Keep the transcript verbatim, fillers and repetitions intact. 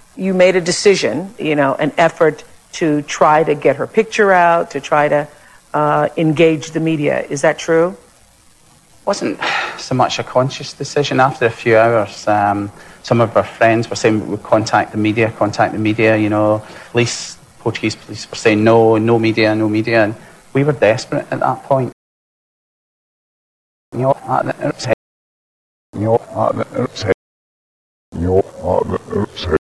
you made a decision, you know, an effort to try to get her picture out, to try to uh, engage the media. Is that true? Wasn't so much a conscious decision. After a few hours, um, some of our friends were saying we would contact the media, contact the media, you know, police, Portuguese police were saying no, no media, no media, and we were desperate at that point. You know, at the,